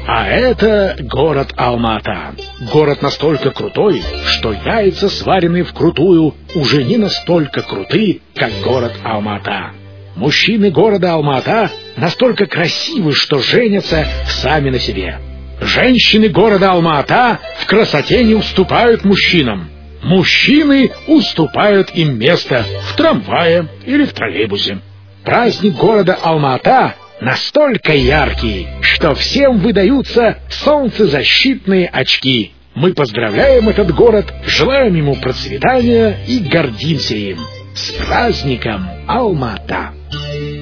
А это город Алма-Ата. Город настолько крутой, что яйца, сваренные вкрутую, уже не настолько круты, как город Алма-Ата. Мужчины города Алма-Ата настолько красивы, что женятся сами на себе. Женщины города Алма-Ата в красоте не уступают мужчинам. Мужчины уступают им место в трамвае или в троллейбусе. Праздник города Алма-Ата настолько яркий, что всем выдаются солнцезащитные очки. Мы поздравляем этот город, желаем ему процветания и гордимся им. С праздником Алма-Ата!